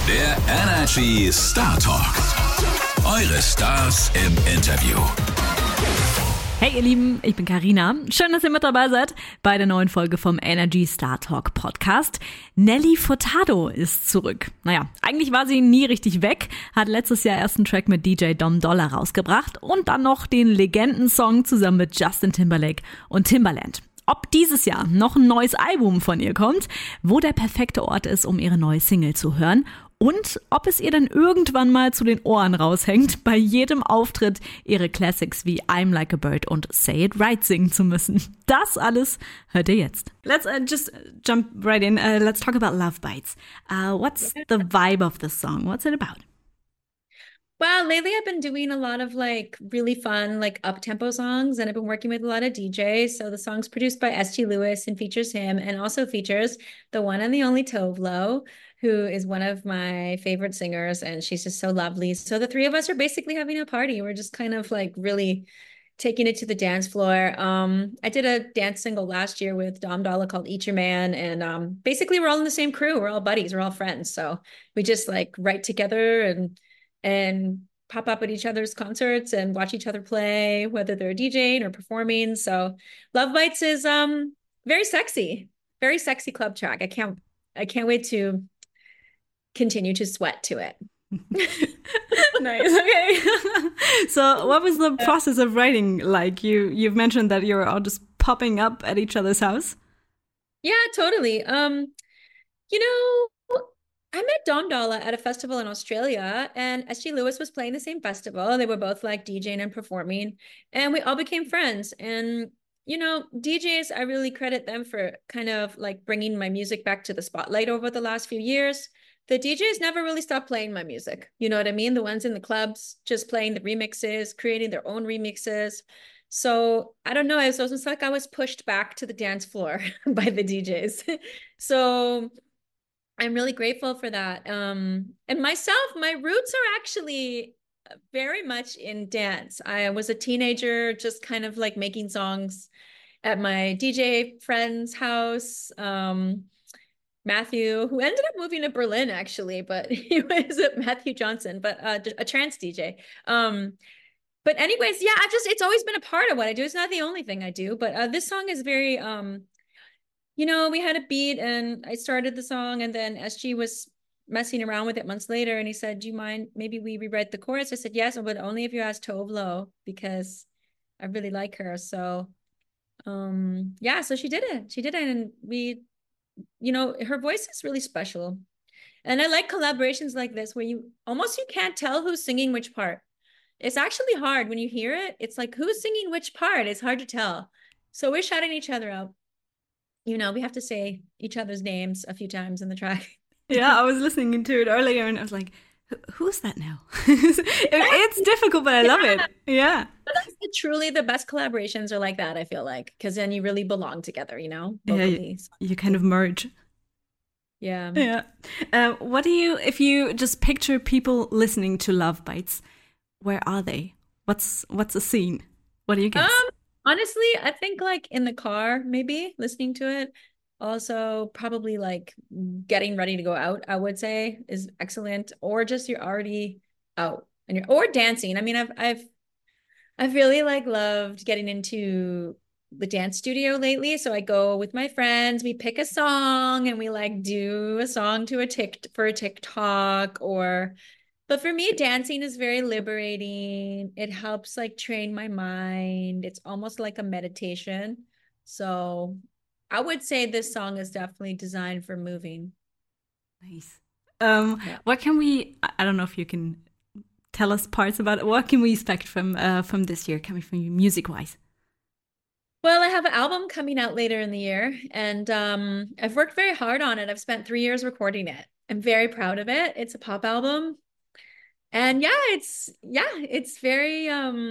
Der Energy Star Talk. Eure Stars im Interview. Hey ihr Lieben, ich bin Carina. Schön, dass ihr mit dabei seid bei der neuen Folge vom Energy Star Talk Podcast. Nelly Furtado ist zurück. Naja, eigentlich war sie nie richtig weg, hat letztes Jahr erst einen Track mit DJ Dom Dolla rausgebracht und dann noch den Legendensong zusammen mit Justin Timberlake und Timbaland. Ob dieses Jahr noch ein neues Album von ihr kommt, wo der perfekte Ort ist, um ihre neue Single zu hören und ob es ihr dann irgendwann mal zu den Ohren raushängt, bei jedem Auftritt ihre Classics wie I'm Like a Bird und Say It Right singen zu müssen. Das alles hört ihr jetzt. Let's just jump right in. Let's talk about Love Bites. What's the vibe of this song? What's it about? Well, lately I've been doing a lot of really fun, up-tempo songs, and I've been working with a lot of DJs. So the song's produced by S.G. Lewis and features him, and also features the one and the only Tove Lo, who is one of my favorite singers, and she's just so lovely. So the three of us are basically having a party. We're just kind of really taking it to the dance floor. I did a dance single last year with Dom Dolla called Eat Your Man, and basically we're all in the same crew. We're all buddies. We're all friends. So we just write together and pop up at each other's concerts and watch each other play, whether they're DJing or performing. So Love Bites is very sexy club track. I can't wait to continue to sweat to it. Nice. Okay. So what was the process of writing like? You've mentioned that you're all just popping up at each other's house. Yeah, totally. I met Dom Dolla at a festival in Australia, and S.G. Lewis was playing the same festival. They were both DJing and performing, and we all became friends. And, DJs, I really credit them for kind of bringing my music back to the spotlight over the last few years. The DJs never really stopped playing my music. You know what I mean? The ones in the clubs just playing the remixes, creating their own remixes. So I don't know. It was almost like I was pushed back to the dance floor by the DJs. So I'm really grateful for that. And myself, my roots are actually very much in dance. I was a teenager, just kind of making songs at my DJ friend's house. Matthew, who ended up moving to Berlin actually, but he was Matthew Johnson, but a trance DJ. But anyways, yeah, it's always been a part of what I do. It's not the only thing I do, but this song is very, we had a beat and I started the song, and then SG was messing around with it months later, and he said, do you mind, maybe we rewrite the chorus? I said, yes, but only if you ask Tove Lo, because I really like her. So, yeah, so she did it. And we, her voice is really special. And I like collaborations like this where you can't tell who's singing which part. It's actually hard when you hear it. It's who's singing which part? It's hard to tell. So we're shouting each other out. We have to say each other's names a few times in the track. Yeah, I was listening to it earlier and I was like, who's that now? It's difficult, but I love it. Yeah. But that's truly the best collaborations are like that, I feel like, because then you really belong together, vocally. Yeah, you kind of merge. Yeah. Yeah. If you just picture people listening to Love Bites, where are they? What's the scene? What do you guess? Honestly, I think in the car, maybe listening to it. Also, probably getting ready to go out, I would say is excellent. Or just you're already out and or dancing. I mean, I've really loved getting into the dance studio lately. So I go with my friends, we pick a song and we do a song to for a TikTok But for me, dancing is very liberating. It helps train my mind. It's almost like a meditation. So I would say this song is definitely designed for moving. Nice. What can I don't know if you can tell us parts about it. What can we expect from this year, coming from you music-wise? Well, I have an album coming out later in the year, and I've worked very hard on it. I've spent 3 years recording it. I'm very proud of it. It's a pop album. And it's very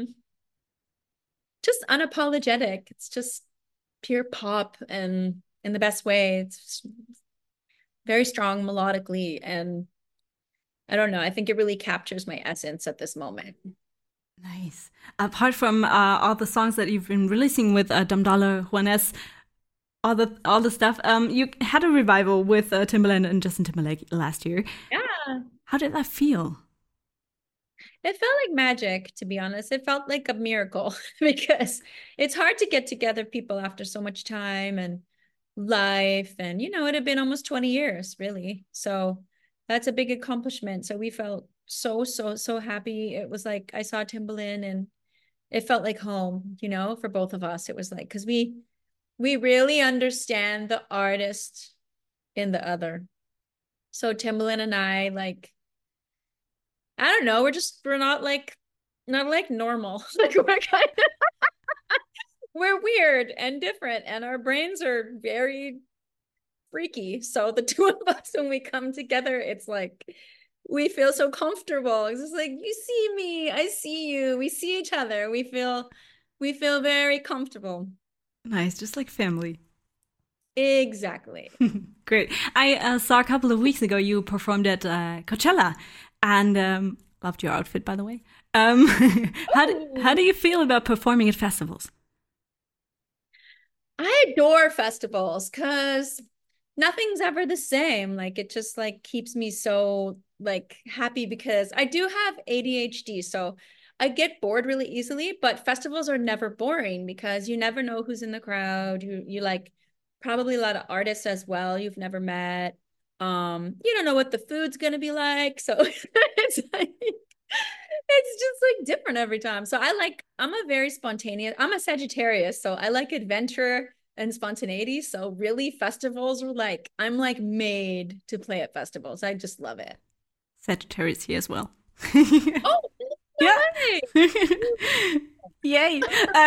just unapologetic. It's just pure pop, and in the best way. It's very strong melodically, and I don't know, I think it really captures my essence at this moment. Nice. Apart from all the songs that you've been releasing with Dom Dolla, Juanes, all the stuff, you had a revival with Timbaland and Justin Timberlake last year. Yeah. How did that feel? It felt like magic, to be honest. It felt like a miracle because it's hard to get together people after so much time and life. And, it had been almost 20 years, really. So that's a big accomplishment. So we felt so, so, so happy. It was like I saw Timbaland and it felt like home, for both of us. It was like, because we really understand the artist in the other. So Timbaland and I, like, I don't know, we're not like normal. Like we're weird and different, and our brains are very freaky. So the two of us, when we come together, it's like we feel so comfortable. It's just like, you see me, I see you, we see each other. We feel very comfortable. Nice, just like family. Exactly. Great. I saw a couple of weeks ago you performed at Coachella, and loved your outfit, by the way. How do you feel about performing at festivals? I adore festivals because nothing's ever the same. Like it just like keeps me so like happy because I do have ADHD. So I get bored really easily, but festivals are never boring because you never know who's in the crowd. You like probably a lot of artists as well you've never met. You don't know what the food's gonna be like. So it's like it's just like different every time. So I'm a very spontaneous, I'm a Sagittarius, so I like adventure and spontaneity. So really festivals are like, I'm like made to play at festivals. I just love it. Sagittarius here as well. Oh, no Yeah. way. Yay.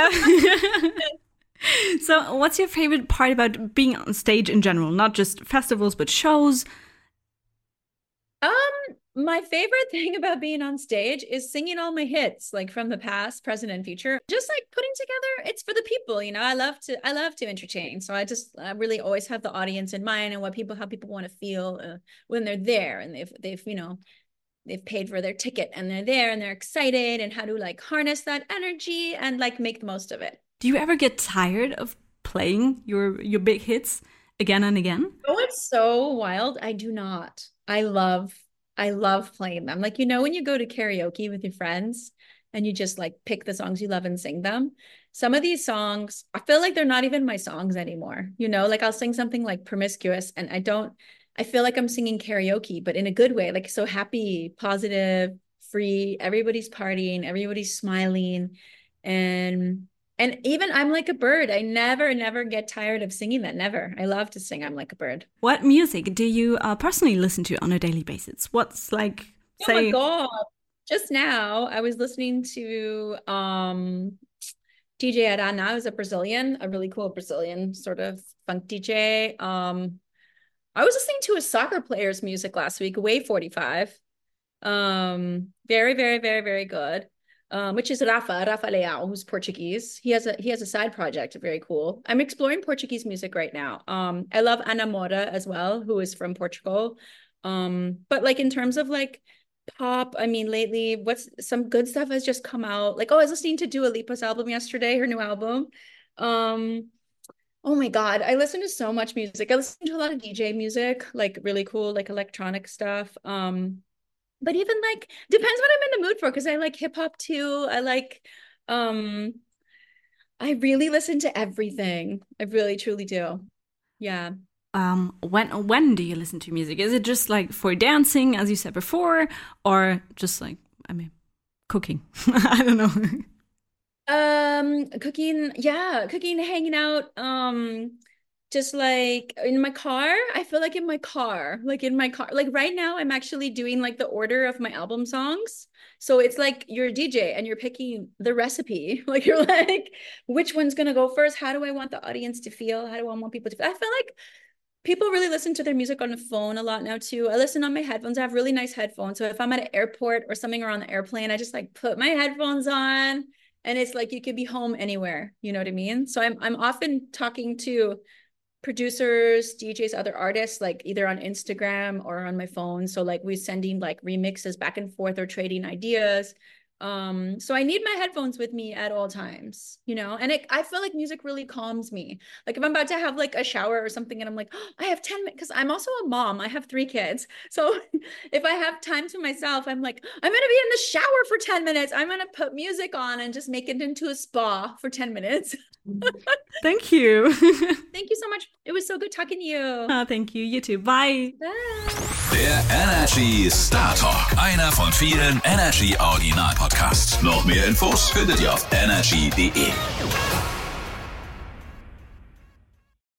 So, what's your favorite part about being on stage in general? Not just festivals, but shows. Um, my favorite thing about being on stage is singing all my hits, like from the past, present, and future. Just like putting together, it's for the people, I love to entertain. So I really always have the audience in mind and how people want to feel when they're there, and they've paid for their ticket and they're there and they're excited, and how to like harness that energy and like make the most of it. Do you ever get tired of playing your big hits again and again? Oh, it's so wild. I do not. I love playing them. Like, when you go to karaoke with your friends and you just like pick the songs you love and sing them. Some of these songs, I feel like they're not even my songs anymore. Like I'll sing something like Promiscuous and I feel like I'm singing karaoke, but in a good way, like so happy, positive, free, everybody's partying, everybody's smiling. And and even I'm Like a Bird. I never get tired of singing that. Never. I love to sing I'm Like a Bird. What music do you personally listen to on a daily basis? What's like, Oh my say, God. Just now I was listening to DJ Arana, who's a Brazilian, a really cool Brazilian sort of funk DJ. I was listening to a soccer player's music last week, Way 45. Very, very, very, very good. Which is Rafa Leal, who's Portuguese. He has a side project, very cool. I'm exploring Portuguese music right now. I love Ana Moura as well, who is from Portugal. But like in terms of like pop, I mean, lately, what's some good stuff has just come out. Like, oh, I was listening to Dua Lipa's album yesterday, her new album. Um, oh my God, I listen to so much music. I listen to a lot of DJ music, like really cool, like electronic stuff. But even like depends what I'm in the mood for because I like hip hop too. Um I really listen to everything. I really truly do. Yeah. when do you listen to music? Is it just like for dancing, as you said before, or just like, I mean, cooking? I don't know. Cooking, yeah, cooking, hanging out, just like in my car. I feel like in my car, like right now I'm actually doing like the order of my album songs. So it's like you're a DJ and you're picking the recipe. Like you're like, which one's gonna go first? How do I want the audience to feel? How do I want people to feel? I feel like people really listen to their music on the phone a lot now too. I listen on my headphones. I have really nice headphones. So if I'm at an airport or something or on the airplane, I just like put my headphones on and it's like you could be home anywhere. You know what I mean? So I'm often talking to producers, DJs, other artists, like either on Instagram or on my phone. So like we're sending like remixes back and forth or trading ideas. So I need my headphones with me at all times, you know, and I feel like music really calms me. Like if I'm about to have like a shower or something and I'm like, oh, I have 10 minutes, because I'm also a mom. I have 3 kids. So if I have time to myself, I'm like, I'm going to be in the shower for 10 minutes. I'm going to put music on and just make it into a spa for 10 minutes. Thank you. Thank you so much. It was so good talking to you. Thank you. You too. Bye. Bye. Der Energy Star Talk, einer von vielen Energy Original Podcasts. Noch mehr Infos findet ihr auf energy.de.